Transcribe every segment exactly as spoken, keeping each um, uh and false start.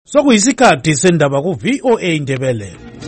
Sokuyisikhathi sendaba ku V O A Indebele.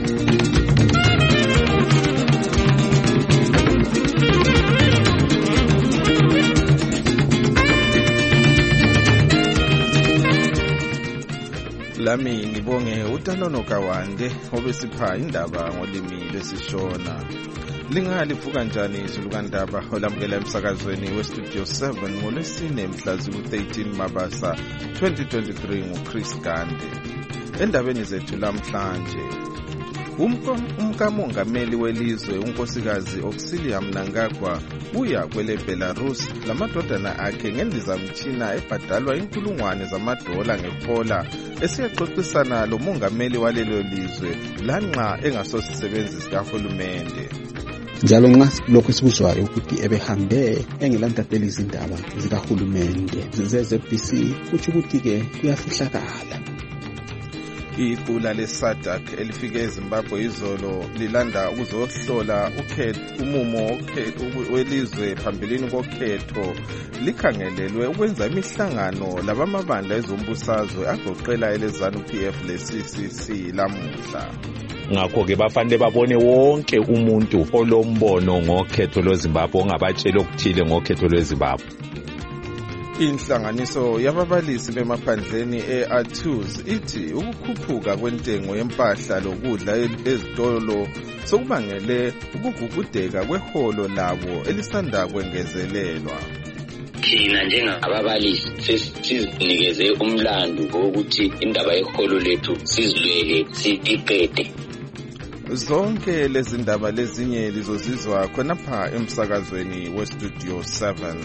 Lami ngibonge uTanono Kawande obesipha indaba ngolimi lesishona. Lingalivuka njani izulukandaba olamukela emsakazweni weStudio seven ngolwesine mhla ziku-thirteen Mabasa twenty twenty-three nguChris Gande. Endabeni zethu lamhlanje, umkamongameli welizwe unkosikazi Auxilia Mnangagwa uya kwele Belarus lamadodana akhe ngendizamtshina ebhadalwa inkulungwane zamadola ngehola esiyaxoxisana lo mongameli walelo lizwe lanxa engasosisebenzisi kahulumende. Njalo nxa lokho esibuzwayo ukuthi ebehambe engelantatela izindaba zikahulumende ze-Z B C kuthi ukuthi ke kuyafihlakala. Iqula leSADC elifike eZimbabwe izolo lilanda ukuzohlola ukhetho umumo welizwe phambilini kokhetho likhangelelwe ukwenza imihlangano labamabandla ezombusazwe agoqela eleZANU P F le-C C C lamuhla. Ngakho ke bafanele babone wonke umuntu olombono ngokhetho lweZimbabwe ongabatshela okuthile ngokhetho lweZimbabwe. Inhlanganiso yababalisi bemaphandleni e-Athuz ithi ukukhuphuka kwentengo yempahla lokudla ezitolo sokubangele ukugugudeka kweholo labo elisanda kwengezelelwa. Thina njengababalisi sesinikeze umlando wokuthi indaba yeholo lethu sizilwele siqede. Zonke lezi ndaba lezinye lizozizwa khonapha emsakazweni weStudio seven.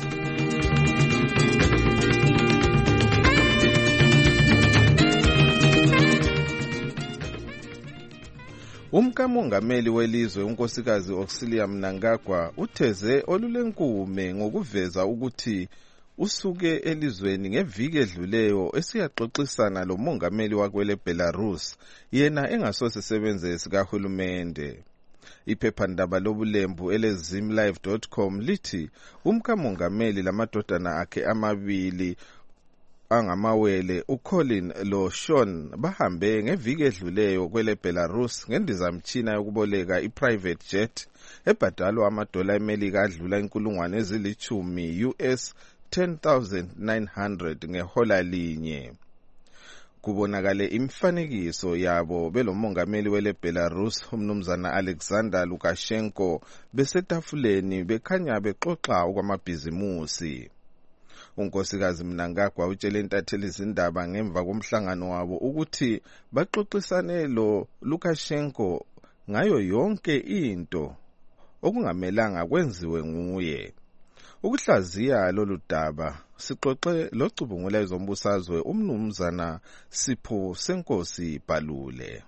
Umkamongameli welizwe unkosikazi Auxilia Mnangagwa utheze olulenkume ngokuveza ukuthi usuke elizweni ngeviki edluleyo esiyaxoxisana lo mongameli wakwele Belarus yena engasosisebenzisi kahulumende. Iphephandaba lobulembu elezimlive dot com lithi umkamongameli lamadodana akhe amabili angamawele uColin lo Sean bahambe ngeviki edluleyo kwele Belarus ngendizamtshina yokuboleka iprivate jet ebhadalwa amadola eMelika adlula inkulungwane ezilithumi U S ten thousand nine hundred ngehola linye. Kubonakale imfanekiso yabo belomongameli wele Belarus umnumzana Alexander Lukashenko besetafuleni bekhanya bexoxa okwamabhizimusi. Unkosikazi Mnangagwa utshele intatheli izindaba ngemva komhlangano wabo ukuthi baxoxisane lo Lukashenko ngayo yonke into okungamelanga kwenziwe nguye. Ukuhlaziya lolu daba sixoxe locubungula ezombusazwe umnumzana Sipho Senkosi Balule.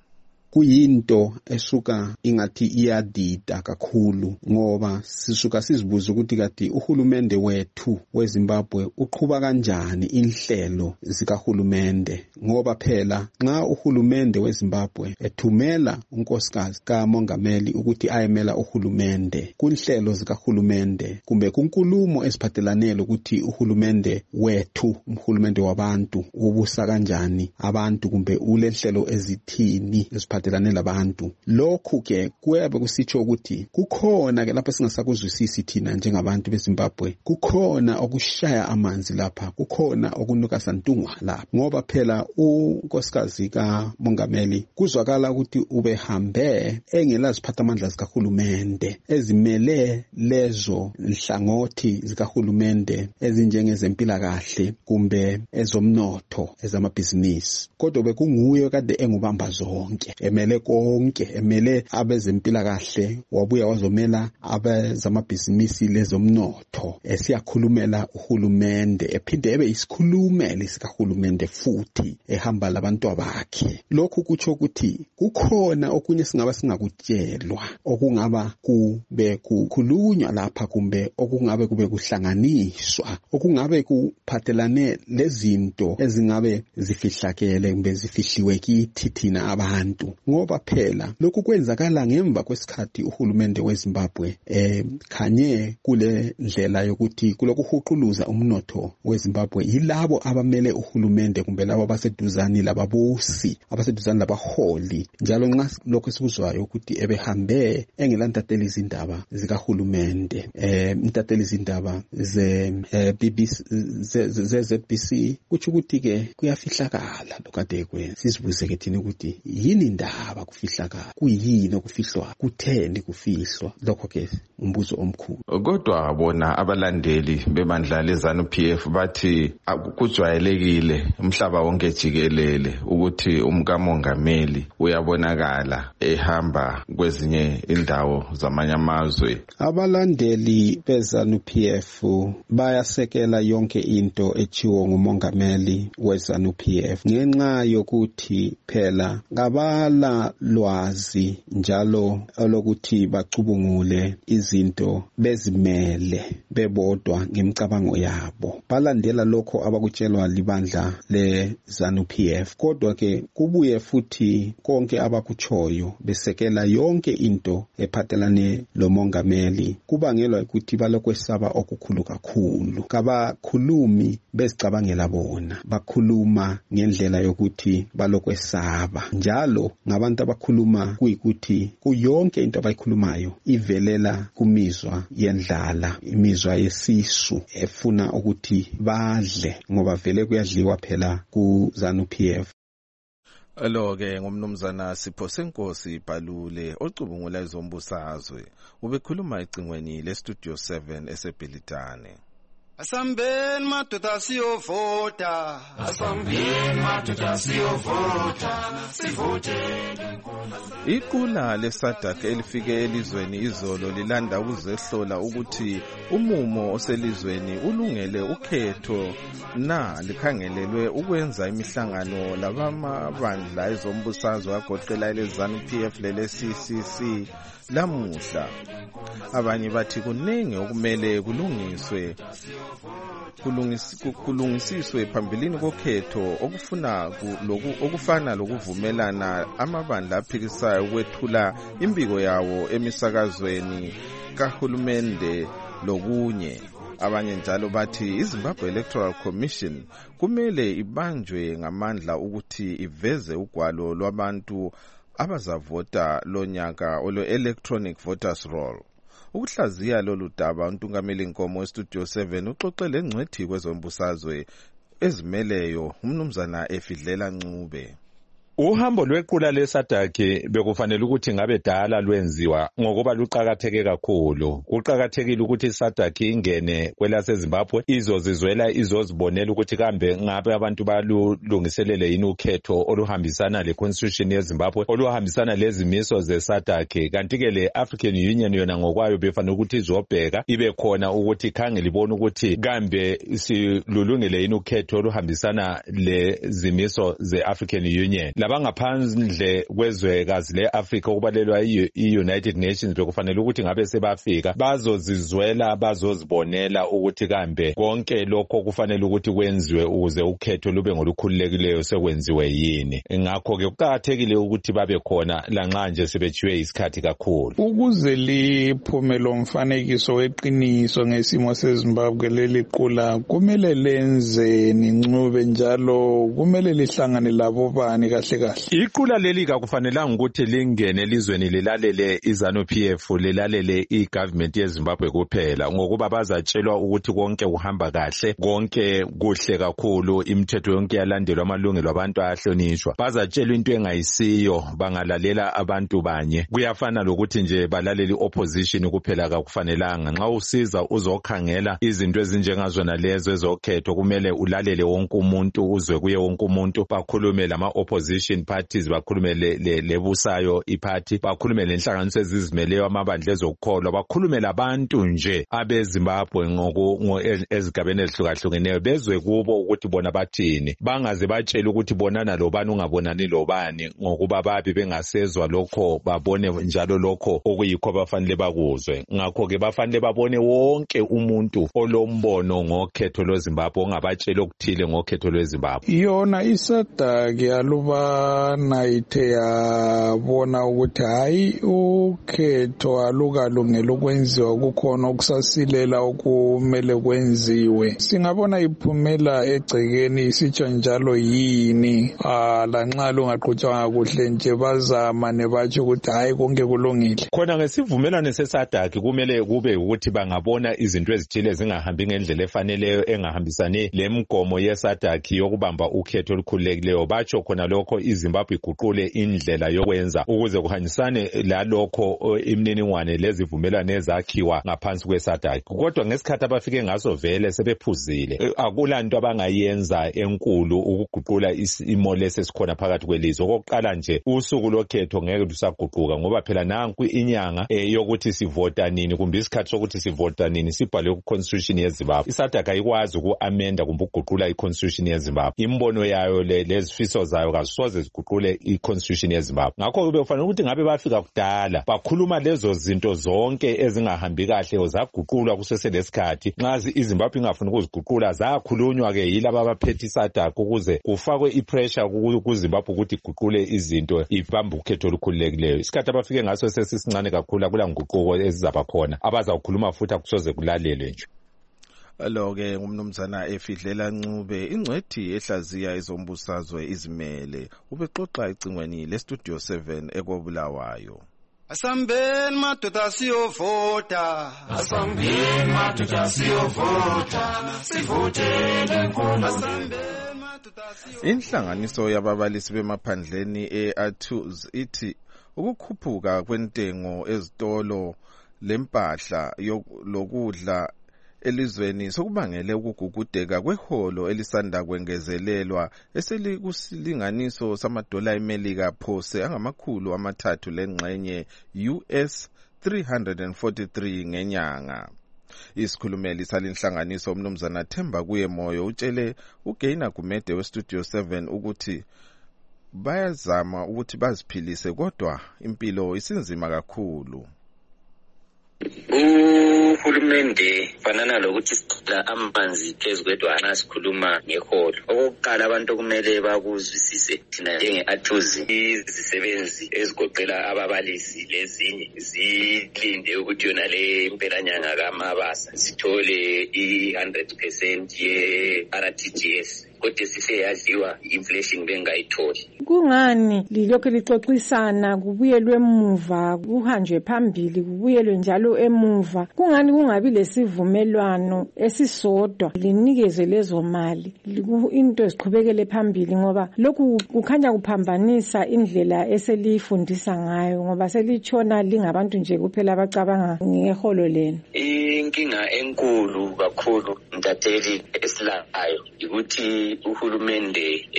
Kuyinto esuka ingathi iyadida kakhulu ngoba sisuka sizibuza ukuthi kati uhulumende wethu weZimbabwe uqhuba kanjani inhlelo zikahulumende ngoba phela nxa uhulumende weZimbabwe ethumela unkosikazi kamongameli ukuthi ayemela uhulumende kunhlelo zikahulumende kumbe kunkulumo esiphathelane ukuthi uhulumende wethu umhulumende wabantu ubusa kanjani abantu kumbe ulenhlelo ezithini phathelane labantu. Lokhu ke kuyabe kusitsho ukuthi kukhona ke lapha singasakuzwisisi thina njengabantu beZimbabwe, kukhona okushaya amanzi lapha, kukhona okunuka santungwa lapha ngoba phela unkosikazi kamongameli kuzwakala ukuthi ubehambe engela ziphathamandla zikahulumende ezimele lezo nhlangothi zikahulumende ezinjengezempilakahle kumbe ezomnotho ezamabhizinisi, kodwa bekunguye kade engubamba zonke, emele konke, emele abezempilakahle wabuya wazomela abezamabhizinisi lezomnotho, esiyakhulumela uhulumende ephinde ebe isikhulumeli sikahulumende futhi ehamba labantu bakhe. Lokhu kutsho ukuthi kukhona okunye singaba singakutshelwa okungaba kube kukhulunywa lapha kumbe okungabe kube kuhlanganiswa okungabe kuphathelane lezinto ezingabe zifihlakele kumbe zifihliwe kithi thina abantu ngoba phela lokhu kwenzakala ngemva kwesikhathi uhulumende weZimbabwe eh khanye kule ndlela yokuthi kulokuhuquluza umnotho weZimbabwe yilabo abamele uhulumende kumbe labo abaseduzani lababusi abaseduzani labaholi njalo nxa lokho sikuzwayo ukuthi ebehambe engelantatela izindaba zikahulumende eh intatela izindaba ze B B C ze Z B C kuthi ukuthi ke kuyafihlakala lokade kwenza sizibuze ke thina ukuthi yini indaba kufihlakala kuyini okufihlwa kutheni kufihlwa lokho ke umbuzo omkhulu. Kodwa bona abalandeli bebandla leZANU-P F bathi kujwayelekile umhlaba wonke jikelele ukuthi umkamongameli uyabonakala ehamba kwezinye indawo zamanye amazwe. Abalandeli beZANU-P F bayasekela yonke into echiwo ngumongameli weZANU-P F ngenxa yokuthi phela ngabala lwazi njalo olokuthi bacubungule izinto bezimele bebodwa ngemicabango yabo balandela lokho abakutshelwa libandla leZANU-P F kodwa ke kubuye futhi konke abakuchoyo besekela yonke into ephathelane lomongameli kubangelwa ukuthi balokwesaba okukhulu kakhulu kabakhulumi bezicabangela bona bakhuluma ngendlela yokuthi balokwesaba njalo ngabantu abakhuluma kuyikuthi kuyonke into abayikhulumayo ivelela kumizwa yendlala imizwa yesisu efuna ukuthi badle ngoba vele kuyadliwa phela kuZANU-P F. Lo ke ngumnumzana Sipho Senkosi Balule ocubungula izombusazwe ubekhuluma ecingweni le Studio seven eseBhilitane. Asambeni madoda siyovota asambeni madoda siyovota sivote iqula leSADC elifike elizweni izolo lilanda ukuzehlola ukuthi umumo oselizweni ulungele ukhetho na likhangelelwe ukwenza imihlangano labamabandla ezombusazwe agoqela leZANU-P F lele C C C lamuhla. Abanye bathi kuningi okumele kulungiswe kulungisiswe phambilini kokhetho okufuna lokhu okufana lokuvumelana amabandla aphikisayo ukwethula impiko yawo emisakazweni kahulumende lokunye. Abanye njalo bathi iZimbabwe Electoral Commission kumele ibanjwe ngamandla ukuthi iveze ugwalo lwabantu abazavota lonyaka olo electronic voters roll. Ukuhlaziya lolu daba uNtungameli Nkomo weStudio seven uxoxele ngcwethi kwezombusazwe ezimeleyo umnumzana Efidlela Ncube. Uhambo lwequla leSADC bekufanele ukuthi ngabe dala lwenziwa ngokuba luqhakatheke kakhulu. Kuqhakathekile ukuthi iSADC ingene kwelaseZimbabwe izozizwela izozibonela ukuthi kambe ngabe abantu balungiselele yini ukhetho oluhambisana leConstitution yeZimbabwe oluhambisana lezimiso zeSADC. Kanti ke le African Union yona ngokwayo befanele ukuthi izobheka ibe khona ukuthi khangele ibone ukuthi kambe silulungele yini ukhetho oluhambisana lezimiso zeAfrican Union. Abangaphandle kwezwekazi leAfrika okubalelwa i-United Nations bekufanele ukuthi ngabe sebafika bazozizwela bazozibonela ukuthi kambe konke lokho kufanele ukuthi kwenziwe ukuze ukhetho lube ngolukhululekileyo sekwenziwe yini. Ngakho ke kuqhakathekile ukuthi babe khona lanxa nje sebechiwe isikhathi kakhulu ukuze liphume lo mfanekiso weqiniso ngesimo seZimbabwe leli qula kumele lenze Ncube njalo kumele lihlangane labo bani kahle kahle. Iqula leli akufanelanga ukuthi lingene elizweni lilalele iZANU-P F lilalele igovernment yeZimbabwe kuphela ngokuba bazatshelwa ukuthi konke kuhamba kahle konke kuhle kakhulu imithetho yonke yalandelwa amalungelo abantu ayahlonishwa. Bazatshelwa into engayisiyo bangalalela abantu banye. Kuyafana lokuthi nje balaleli opposition kuphela akufanelanga. Nxa usiza uzokhangela izinto ezinjengazona lezo ezokhetho kumele ulalele wonke umuntu uzwe kuye wonke umuntu bakhulume lama opposition parties bakhulume lebusayo iparty bakhulume lenhlanganiso ezizimeleyo amabandla ezokukholwa bakhulume labantu nje abeZimbabwe ngoko ezigabeni ezihlukahlukeneyo bezwe kubo ukuthi bona bathini bangaze batshela ukuthi bonana lobani ungabonani lobani ngokuba babi bengasezwa lokho babone njalo lokho okuyikho bafanele bakuzwe. Ngakho ke bafanele babone wonke umuntu olombono ngokhetho lweZimbabwe ongabatshela okuthile ngokhetho lweZimbabwe. Yona iSADC yaluba lana ithe yabona ukuthi hayi ukhetho alukalungela ukwenziwa kukhona okusasilela okumele kwenziwe, singabona iphumela egcekeni isitsho njalo yini? Ah, lanxa lungaqhutshwanga kuhle nje bazama nebatsho ukuthi hayi konke kulungile. Khona ngesivumelwano sesadaki kumele kube ukuthi bangabona izinto ezithile zingahambi ngendlela efaneleyo engahambisani lemgomo yesadaki yokubamba ukhetho olukhululekileyo, batsho khona lokho iZimbabwe iguqule indlela yokwenza ukuze kuhanyisane lalokho imininingwane lezivumelwano ezakhiwa ngaphansi kwesadaki. Kodwa ngesikhathi abafike ngaso vele sebephuzile, akulanto abangayenza enkulu ukuguqula isimo lesesikhona phakathi kwelizwe. Okokuqala nje usuku lokhetho ngeke lusaguquka ngoba phela nanku inyanga e, yokuthi sivota nini kumbe isikhathi sokuthi sivota nini sibhalwe ku-constitution yeZimbabwe. Isadaka ayikwazi uku-amenda kumbe ukuguqula i-constitution yeZimbabwe. Imbono yayo lezifiso zayo kazisoze ziguqule i-constitution yeZimbabwe. Ngakho kube kufanele ukuthi ngabe bafika kudala bakhuluma lezo zinto zonke ezingahambi kahle zaguqulwa kuseselesikhathi. Nxa iZimbabwe ingafuna ukuziguqula zakhulunywa ke yilabo abaphethe isadaka ukuze kufakwe ipressure kuZimbabwe ukuthi iguqule izinto ibambe ukhetho olukhululekileyo. Isikhathi abafike ngaso sesisincane kakhulu akula nguquko ezizaba khona abazawukhuluma futhi akusoze kulalelwe nje. Alo-ke ngumnumzana Efidlela Ncube, ingcwethi ehlaziya ezombusazwe izimele, ubexoxa ecingweni lestudio seven ekobulawayo. Asambeni madoda siyovota, asambeni madoda siyovota, sivotele Nkosi. Inhlanganiso yababalisi bemaphandleni e-A T U Z ithi ukukhuphuka kwentengo ezitolo lempahla lokudla elizweni sokubangele ukugugudeka kweholo elisanda kwengezelelwa eselikusilinganiso samadola eMelika phose angamakhulu amathathu lengxenye U S three hundred forty-three ngenyanga. Isikhulumeli salinhlanganiso umnumzana Themba kuye Moyo utshele uGaina Gumede westudio seven ukuthi bayazama ukuthi baziphilise kodwa impilo isinzima kakhulu. Uhulumende fanana lokuthi sicela amanzi phezu kwedwana sikhuluma ngeholo. Okokuqala abantu kumele bakuzwisise thina njenge-A T U Z izisebenzi ezigoqela ababalisi lezinye zilinde ukuthi yona le impelanyanga kaMabasa sithole i-one hundred percent ye-R T G S. Kodwa sise yadliwa inflation bengayitholi. Kungani lilokho lixoxisana kubuyelwe emuva kuhanjwe phambili kubuyelwe njalo emuva? Kungani kungabi lesivumelwano esisodwa linikezwe lezo mali into eziqhubekele phambili ngoba lokhu kukhanya kuphambanisa indlela eselifundisa ngayo ngoba selitshona lingabantu nje kuphela abacabanga ngeholo lena. Inkinga enkulu kakhulu mntatheli esilayo ukuthi uhulumende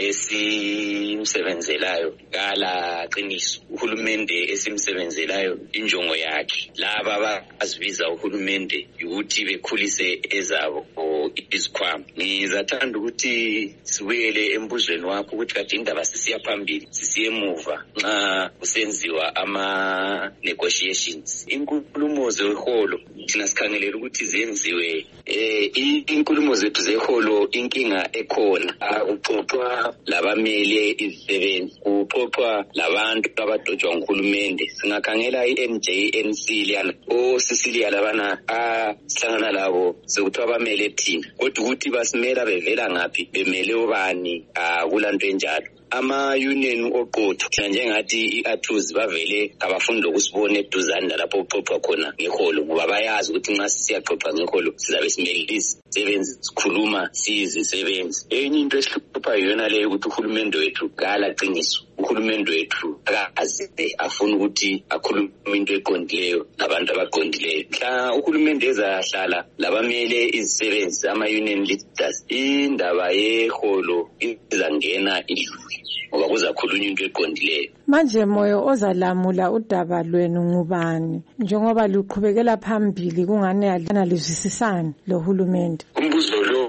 esimsebenzelayo kala qiniso. Uhulumende esimsebenzelayo injongo yakhe laba azibiza uhulumende ukuthi bekhulise ezabo izikhwama. Ngizathanda ukuthi siwele embuzweni wakho ukuthi kade indaba sisiya phambili sisiye emuva nxa kusenziwa ama negotiations. Inkulumo zeholo thina sikhangelela ukuthi zenziwe eh inkulumo zethu zeholo inkinga ekhona ukuxoxwa labamele izisebenzi kuxoxwa labantu abadotshwa nguhulumende. Singakhangela i-M J N C liyana o Sicilia labana asihlangana labo sekuthiwa bamele thina kodwa ukuthi basimela bevela ngaphi bemele ubani akulanto enjalo. Ama-union oqotho thina njengathi i-A T U Z bavele abafuni lokusibona eduzane lapho kuxoxwa khona ngeholo ngoba bayazi ukuthi nxa siyaxoxa ngeholo sizabe simele izisebenzi sikhuluma siyizisebenzi. Enye into esihlupha yona leyo ukuthi uhulumende wethu kala qiniso. Uhulumende wethu akaze afuna ukuthi akhulume into eqondileyo nabantu abaqondileyo. Mhla uhulumende ezahlala labamele izisebenzi ama-union leaders indaba yeholo izangena idlule ngoba kuzakhulunywa into eqondileyo. Manje Moyo ozalamula udaba lwenu ngubani njengoba luqhubekela phambili kungane alana lizwisisana lo hulumende? Umbuzo lo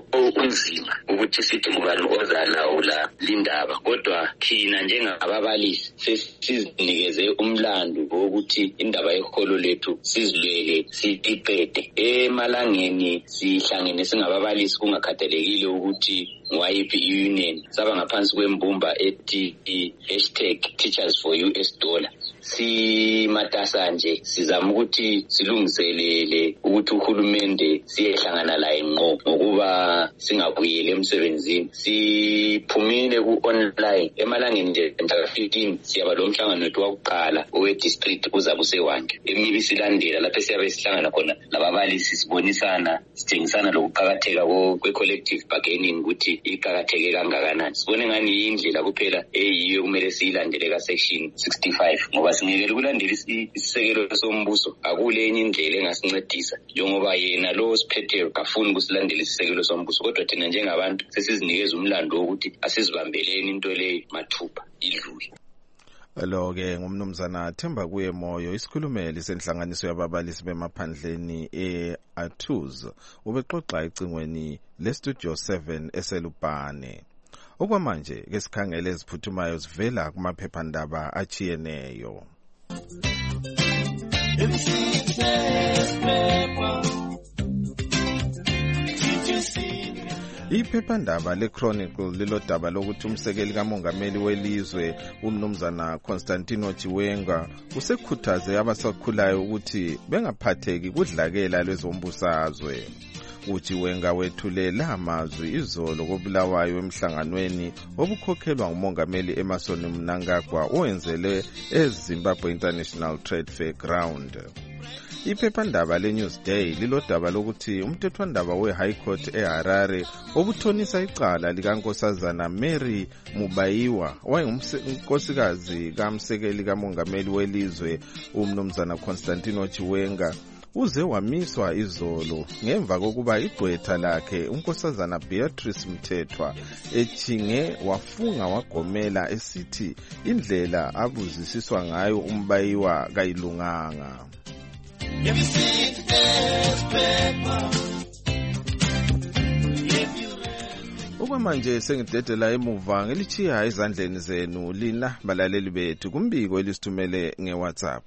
kunzima ukuthi sithi ngubani ozalawula lindaba, kodwa thina njengababalisi sesizinikeze umlando wokuthi indaba yeholo lethu sizilwele siyiqede. Emalangeni sihlangene singababalisi kungakhathalekile ukuthi ngwayiphi i-union, saba ngaphansi kwembumba ethi hashtag Teachers for U S Dollar. Si matasa nje sizama ukuthi silungiselele ukuthi uhulumende siyehlangana laye ngqo ngokuba singabuyele emsebenzini. Siphumile ku-online emalangeni nje mhla fifteen siyaba lo mhlangano wethu wakuqala owe-district uzabe usewanke. Emibi silandela lapho siyabe sihlangana khona lababalisi sibonisana sithengisana lokuqakatheka kwe-collective bargaining ukuthi iqakatheke kangakanani. Sibone ngani indlela kuphela eyiyo kumele siyilandele ka-section sixty-five ngoba singekele ukulandela isisekelo sombuso akule enye indlela engasincedisa njengoba yena lo siphetheyo kafuni ukusilandela isisekelo sombuso, kodwa thina njengabantu sesizinikeza umlando wokuthi asizibambeleni into leyo mathupha idlule. Lo-ke ngumnumzana Themba kuye Moyo, isikhulumeli senhlanganiso yababalisi bemaphandleni e-Athuz, ubexoxa ecingweni le-Studio seven eselubhane. Okwamanje ke sikhangele eziphuthumayo zivela kumaphephandaba achiyeneyo. Iphephandaba le-Chronicle lilodaba lokuthi umsekeli kamongameli welizwe umnumzana Constantino Chiwenga usekhuthaze abasakhulayo ukuthi bengaphatheki kudlakela lwezombusazwe. uChiwenga wethule la mazwi izolo kobulawayo emhlanganweni obukhokhelwa ngumongameli Emmerson Mnangagwa owenzele eZimbabwe International Trade Fair Ground. Iphephandaba leNewsday lilodaba lokuthi umthethwandaba we-High Court eHarare obuthonisa icala likaNkosazana Mary Mubayiwa wayengunkosikazi kamsekeli kamongameli welizwe umnumzana Constantino Chiwenga uze wamiswa izolo ngemva kokuba igqwetha lakhe unkosazana Beatrice Mthethwa ethinge wafunga wagomela esithi indlela abuzisiswa ngayo umbayiwa kayilunganga. Okwamanje sengidedela emuva ngelichiya ezandleni zenu lina balaleli bethu kumbiko elisithumele ngeWhatsApp.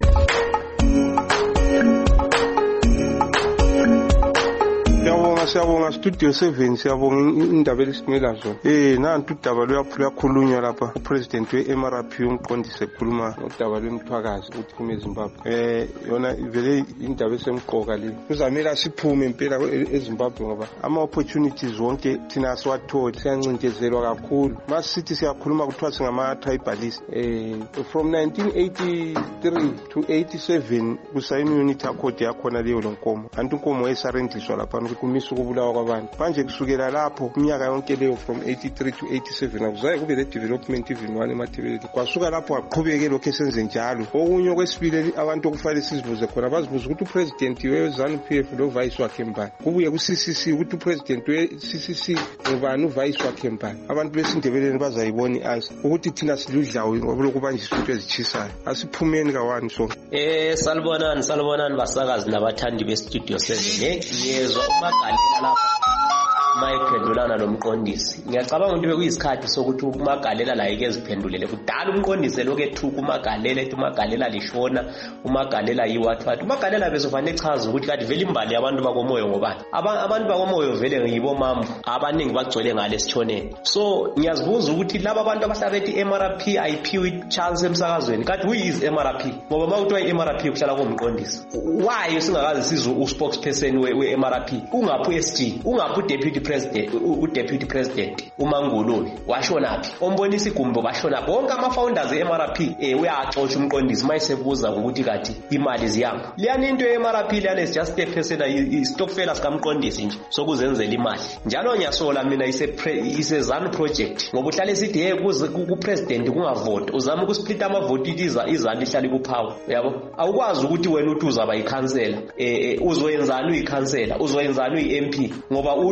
Siyabonga siyabonga Studio seven siyabonga indaba elisimela zona. Eh nantu udaba luyakhulunywa lapha uPresident we-M R P umqondise ekhuluma udaba lwemthwakazi ukuthi kume eZimbabwe. Eh yona vele indaba esemqoka le. Kuzamela siphume impela eZimbabwe ngoba ama opportunities wonke thina siwatholi siyancintezelwa kakhulu. Masithi siyakhuluma kuthiwa singama tribalists. Eh from nineteen eighty-three to eighty-seven kusayini unity accord yakhona leyo lonkomo. Antu inkomo esarendiswa lapha kumisa ukubulawa kwabantu. Manje kusukela lapho iminyaka yonke leyo from eighty-three to eighty-seven akuzaye kube le development even one emathebeleni. Kwasuka lapho aqhubeke lokho esenze njalo. Okunye okwesibili abantu okufanele sizibuze khona bazibuza ukuthi upresident we-ZANU P F lo vice wakhe mbani. Kubuye ku-C C C ukuthi upresident we-C C C ngubani uvice wakhe mbani. Abantu besindebeleni bazayibona i-answer ukuthi thina siludlawo ngoba lokubanjisa into ezichisayo. Asiphumeni kawani so. Eh salibonani salibonani basakazi nabathandi be-Studio seven. Ngiyezwa umagalela lapha mayiphendulana nomqondisi. Ngiyacabanga ukuthi bekuyisikhathi sokuthi umagalela la yeke ziphendulele kudala umqondisi lokethuka umagalela ethi umagalela lishona umagalela yiwathwathi umagalela bezofanele echaza ukuthi kade vele imbali yabantu bakomoyo ngobani abantu bakomoyo vele ngibo mambo abaningi bagcwele ngale sithoneni. So ngiyazibuza ukuthi laba abantu abahlabethi M R P ayiphiwe chance emsakazweni kade who is M R P ngoba mawuthiwa i-M R P kuhlala komqondisi. Why singakazi sizwe u-spokesperson we-M R P ungaphi u-S G ungaphi u-deputy president u-deputy president uMangulule washonaphi ombonisa igumbo bashona bonke ama-founders e-M R P eh uyaxotsha umqondisi mayisebuza ukuthi kathi imali ziyanga liyani into ye-M R P liyani is just a person istokfela sikamqondisi nje sokuzenzela imali njalo ngiyasola mina ise ZANU project ngoba uhlale sithi hey ku-president kungavote uzama ukusplita amavote iza izantu ihlale kuphawu yabo awukwazi ukuthi wena uthi uzaba yikhansela eh uzoyenzana uyikhansela uzoyenzana uyi-M P ngoba uthi hey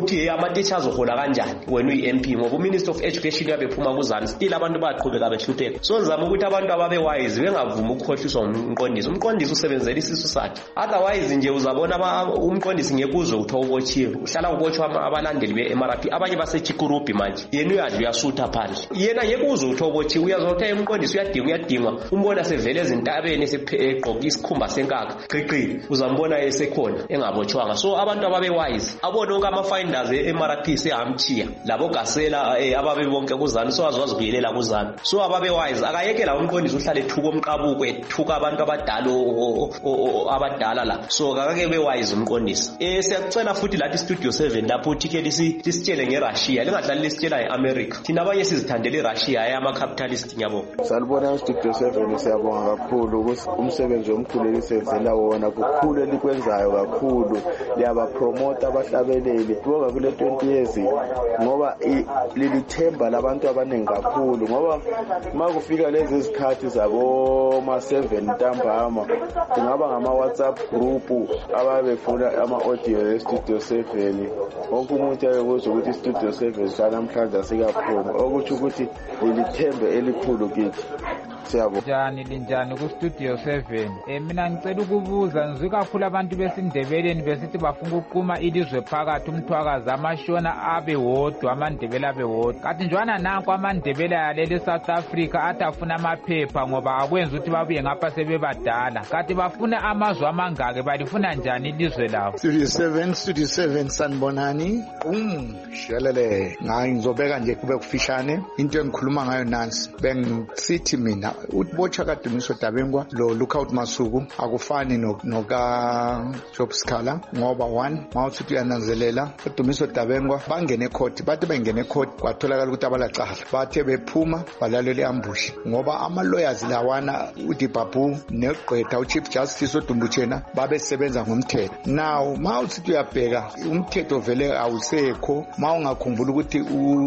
ama-teacher azohola kanjani wena uyi-M P ngoba uMinister of Education yabephuma kuzani still abantu baqhubeka behlupheka. So ngizama ukuthi abantu ababewise bengavumi ukukhohliswa umqondisi. Umqondisi usebenzela isisu sakhe, otherwise nje uzabona umqondisi ngekuzwe uthiwa ubotshiwe, uhlala ubotshwa abalandeli be-M R P abanye basechikurubi manje, yena uyadla uyasutha phandle, yena ngekuzwe uthiwa ubotshiwe. Uyazothi umqondisi uyadinga uyadinga umbona sevele ezintabeni esegqoka isikhumba senkaka qiqi, uzambona esekhona engabotshwanga. So abantu ababewise abone onke ama-finders e-M R P sehamchiya labo gasela ababe bonke kuzani, so azwazibuyelela kuzani. So ababewise akayekela umqondisi uhlale ethuka umqabuko ethuka abantu abadala abadala la. So akake bewise umqondisi. Eh siyakucela futhi lathi Studio seven lapho uthi ke lisitshele ngeRussia, lingadlali lisitshela eAmerica. Thina abanye sizithandele iRussia ayama capitalist nyabo. Salibona Studio seven, siyabonga kakhulu ukuthi umsebenzi omkhulu elisenzela wona kukhulu elikwenzayo kakhulu, liyaba promote abahlabeleli bonga kule twenty years ngoba lilithemba labantu abaningi kakhulu, ngoba makufika lezi zikhathi zabo ma seven ntambama kungaba ngama WhatsApp group ababefuna ama audio e Studio seven, wonke umuntu ayekuzwa ukuthi Studio seven sanamhlanje sikaphuma, okuthi ukuthi lilithembe elikhulu kithi. Njani linjani ku Studio seven? Eh mina ngicela ukubuza, ngizwe kakhulu abantu besindebeleni besithi bafuna ukuqhuma ilizwe phakathi umthwakazi amashona abe wodwa amandebele abe wodwa. Kanti njwana nanku amandebele yaleli South Africa atafuna amaphepha ngoba akwenza ukuthi babuye ngapha sebebadala. Kanti bafuna amazwe amangake, balifuna njani ilizwe lawo? Studio seven, Studio seven sanibonani. Um shelele ngayi ngizobeka nje kube kufishane into engikhuluma ngayo nansi. Bengisithi mina ubotsha kaDumiso Dabengwa lo Lookout Masuku akufani noka Job Scala ngoba one mawuthi uyananzelela uDumiso Dabengwa bangene court, bathi bengene court kwatholakala ukuthi abalacala bathe bephuma balalela iambush ngoba ama lawyers lawana uDibabu neGqwetha uChief Justice uDumbuchena babesebenza ngomthetho. Now mawuthi uyabheka umthetho vele awusekho, mawungakhumbula ukuthi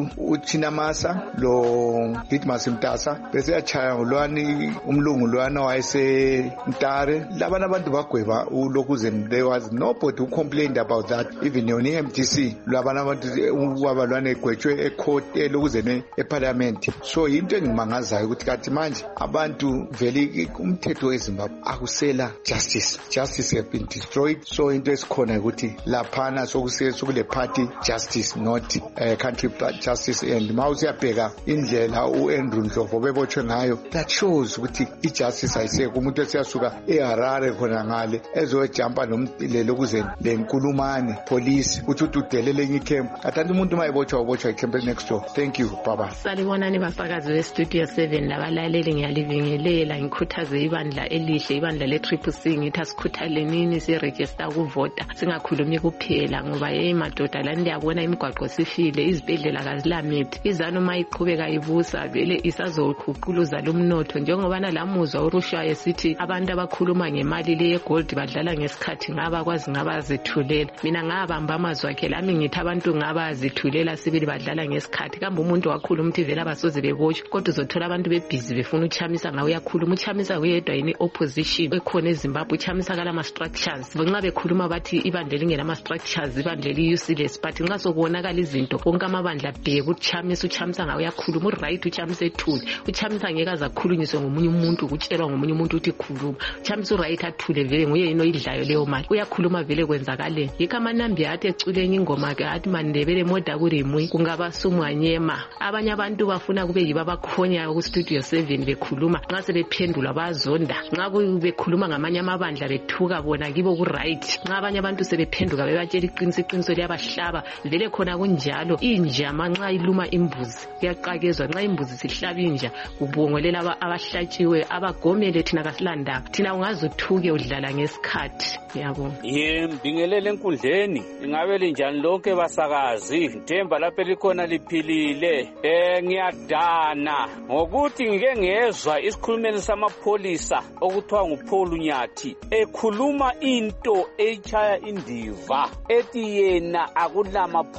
uChinamasa lo Ditmas Mtasa bese yachaya lwani umlungu lwana wayese Ntare, labana abantu bagweba ulokuze. There was nobody who complained about that, even on E M D C labana abantu wabalwane egwetshwe ecourt elokuze eparliament. So into engimangazayo ukuthi kathi manje abantu vele umthetho weZimbabwe akusela justice, justice have been destroyed. So into esikhona ukuthi laphana sokusese kule party justice, not uh, country justice. And mawusiyabheka indlela uAndrew Ndlovu bebotshwe ngayo, that shows ukuthi ijustice ayisekho. Umuntu esiyasuka eHarare khona ngale ezojampa nomlelo kuze lenkulumane police uthi udelele enye camp, atanti umuntu mayebotshwa ubotshwa camp next door. Thank you baba. Salibonani bafakazi be Studio seven labalaleli, ngiyalibingelela ngikhuthaze ibandla elihle, ibandla le Triple C, ngithi asikhuthalenini si register ukuvota, singakhulumi kuphela ngoba hey madoda la ndiyabona imigwaqo sifile, izibhedlela kazilamithi, izanu mayiqhubeka ibusa vele isazokhuquluza lomnotho njengoba nalamuzwa uRussia esithi abantu abakhuluma ngemali le yegold badlala ngesikhathi ngaba kwazi ngaba zithulela. Mina ngabamba amazwi akhe lami ngithi abantu ngaba zithulela sibili badlala ngesikhathi. Kambe umuntu wakhuluma ukuthi vele abasoze bebotshwe, kodwa uzothola abantu bebhizi befuna uchamisa ngawe. Uyakhuluma uchamisa kuyedwa yini opposition ekhona eZimbabwe, uchamisa kala ma structures. Nxa bekhuluma bathi ibandla lingena ama structures, ibandla li useless, but nxa sokubonakala izinto konke amabandla bheka uchamisa uchamisa ngawe. Uyakhuluma uright uchamisa ethule, uchamisa ngeke azakhulunyiswe ngomunye umuntu, ukutshelwa ngomunye umuntu uthi khuluma. Uchamisa uright athule vele nguye yini oyidlayo leyo mali. Uyakhuluma vele kwenzakaleni. Yikho amanambi athi eculeni ingoma ke athi mandebele moda kurimwi kungaba sumwanyema. Abanye abantu bafuna kube yiba bakhonya ku Studio seven bekhuluma, nxa sebephendula bazonda. Nxa bekhuluma ngamanye amabandla bethuka bona kibo ku right. Nxa abanye abantu sebephenduka bebatshela iqiniso iqiniso liyabahlaba. Vele khona kunjalo. Injama nxa iluma imbuzi kuyaqakezwa, nxa imbuzi sihlaba inja kubongolela abahlatshiwe abagomele thina kasilanda. Thina ungazuthuke udlala ngesikhathi. Yabo. Yembingelele enkundleni. Ingabe linjani lonke basakazi? Themba lapha likhona liphilile. Eh ngiyadana ngokuthi ngike ngezwa isikhulumeni samapholisa okuthiwa nguPaul Nyathi ekhuluma into echaya indiva ethi yena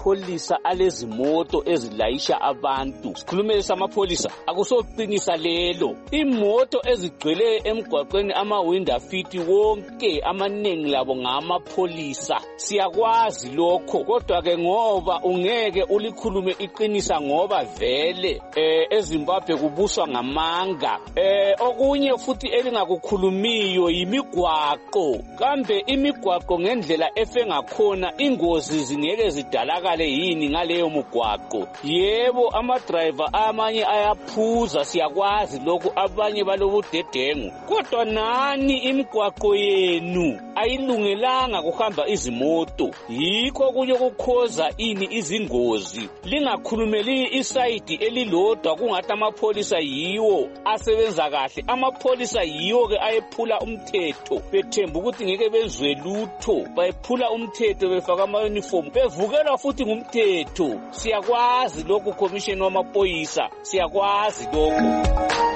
akunamapholisa alezimoto ezilayisha abantu. Isikhulumeni samapholisa akusoqinisa lelo. imfihlo. Imoto ezigcwele emgwaqweni amawindow afiti wonke amaningi labo ngamapholisa. Siyakwazi lokho, kodwa ke ngoba ungeke ulikhulume iqinisa ngoba vele eh eZimbabwe kubuswa ngamanga. Eh okunye futhi elingakukhulumiyo imigwaqo. Kambe imigwaqo ngendlela efe ngakhona ingozi zingeke zidalakale yini ngaleyo mugwaqo? Yebo, ama driver amanye ayaphuza, siyakwazi lokho, abanye balobudedengu, kodwa nani imigwaqo yenu ayilungelanga kuhamba izimoto. Yikho kunye kukhoza ini izingozi. Lingakhulumeli isayidi elilodwa kungathi amapholisa yiwo asebenza kahle. Amapholisa yiwo ke ayephula umthetho bethemba ukuthi ngeke bezwe lutho, bayephula umthetho befaka ama uniform, bevukela futhi ngumthetho. Siyakwazi lokho, commission wamaphoyisa, siyakwazi lokho.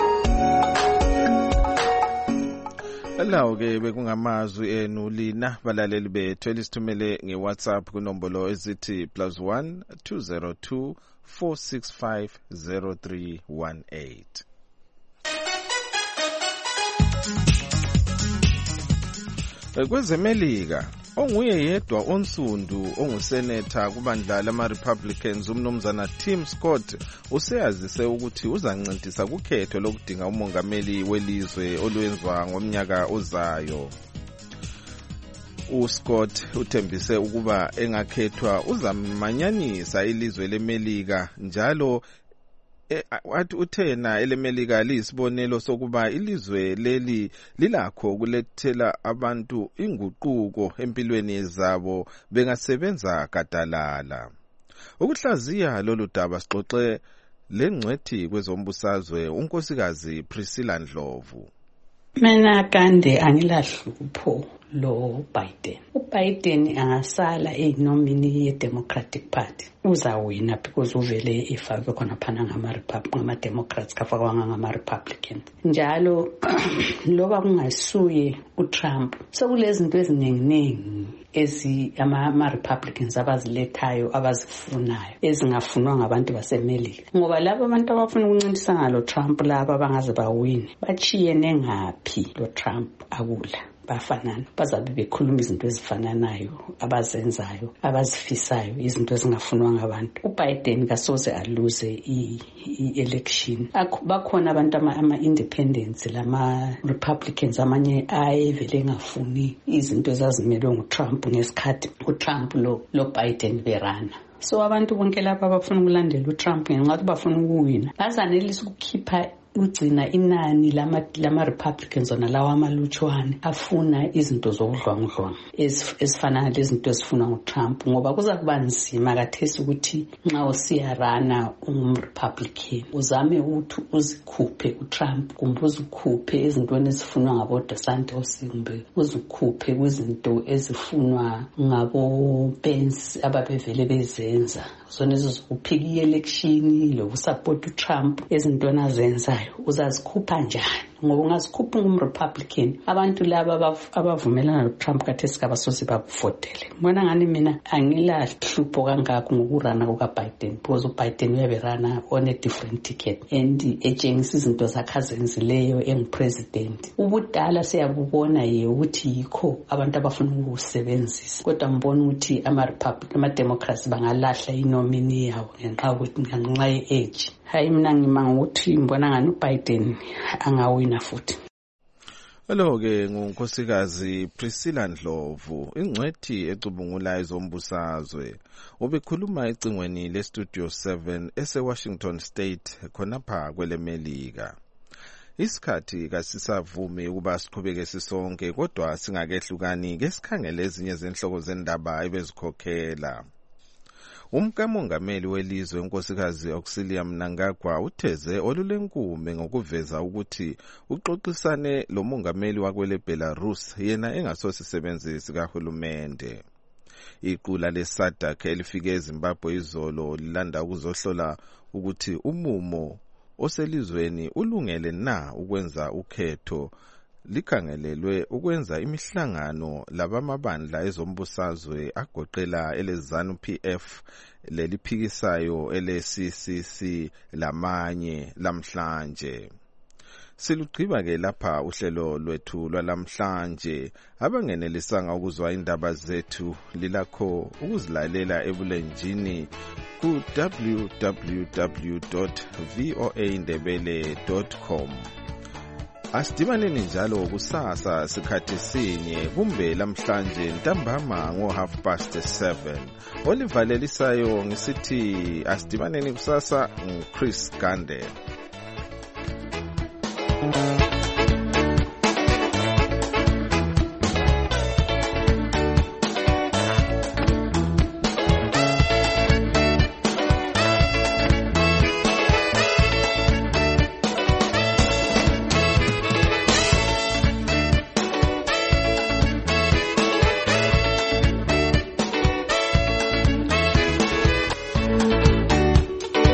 Lawo ke bekungamazwi enu lina balaleli bethu elisithumele ngeWhatsApp kunombolo ezithi plus one two zero two four six five zero three one eight. Kwezemelika onguye yedwa onsundu onguseneta kubandla lama Republicans umnumzana Tim Scott useyazise ukuthi uzancintisa kukhetho lokudinga umongameli welizwe olwenzwa ngomnyaka ozayo. uScott uthembise ukuba engakhethwa uzamanyanisa ilizwe leMelika njalo wathi uthena elemelika liyisibonelo sokuba ilizwe leli lilakho ukulethela abantu inguquko empilweni zabo bengasebenza gadalala. Ukuhlaziya lolu daba sixoxe lengcwethi kwezombusazwe unkosikazi Priscilla Ndlovu. Mina kande angilahlupho lo Biden. uBiden angasala eyinomini ye-Democratic Party. Uzawina because uvele ifakwe khona phana ngama-Democrats kafakwa ngama-Republicans. Njalo loba kungasuye uTrump, sekulezinto eziningi ezi ama-Republicans abazilethayo abazifunayo ezingafunwa ngabantu baseMelika. Ngoba labo abantu abafuna ukuncintisana lo Trump laba bangaze bawine bachiyene ngaphi lo Trump akula. Bafanana bazabe bekhuluma izinto ezifananayo abazenzayo abazifisayo izinto ezingafunwa ngabantu. uBiden kasoze aluze i-election. Bakhona abantu ama-independents lama Republicans amanye ayevele ngafuni izinto ezazimelwe nguTrump ngesikhathi uTrump lo lo Biden berana. So abantu bonke lapha abafuna ukulandela uTrump ngenxa bafuna ukuwina bazanelisa ukukhipha ugcina inani lama lama Republicans ona lawa amalutshwane afuna izinto zokudlwangudlwanga ezifana lezinto ezifuna uTrump ngoba kuza kuba nzima kathesi ukuthi nxa usiyarana umRepublican uzame ukuthi uzikhuphe uTrump kumbe uzikhuphe ezintweni ezifunwa ngabo DeSantis kumbe uzikhuphe kwizinto ezifunwa ngabo Pence ababevele bezenza zona ezokuphika i-election lokusupport uTrump ezintweni azenzayo. Uzazikhupha njani? Ngoba ungazikhupha ngumRepublican abantu laba abavumelana noTrump kathesi kabasoze bavotele. Mbona ngani mina angila hlupho kangako ngokurana kukaBiden because uBiden uyaberana on a different ticket and etshengisa izinto zakhe azenzileyo engupresident. Ubudala siyabubona ye ukuthi yikho abantu abafuna ukusebenzisa, kodwa mbona ukuthi ama-Republican ama-Democrats bangalahla inomini yawo ngenxa ukuthi ngenxa ye-age. Hayi mina ngimanga ukuthi mbona ngani uBiden angawina futhi. Hello ke ngunkosikazi Priscilla Ndlovu ingcwethi ecubungula izombusazwe ubekhuluma ecingweni le Studio seven ese Washington State khonapha kwelemelika. Isikhathi kasisavumi ukuba siqhubeke sisonke kodwa singakehlukani ke sikhangele ezinye zenhloko zendaba ebezikhokhela. Umkamongameli welizwe unkosikazi Auxilia Mnangagwa utheze olulenkume ngokuveza ukuthi uxoxisane lo mongameli wakwele Belarus yena engasosisebenzisi kahulumende. Iqula leSADC elifike eZimbabwe izolo lilanda ukuzohlola ukuthi umumo oselizweni ulungele na ukwenza ukhetho likhangelelwe ukwenza imihlangano labamabandla ezombusazwe agoqela eleZANU P F leliphikisayo ele C C C lamanye lamhlanje. Silugqiba ke lapha uhlelo lwethu lwalamhlanje. Abangenelisanga ukuzwa indaba zethu lilakho ukuzilalela ebulenjini ku w w w dot voa ndebele dot com. Asidibaneni njalo kusasa sikhathi sinye kumbe lamhlanje ntambama ngo half past seven. Olivalelisayo ngisithi asidibaneni kusasa, Chris Gande.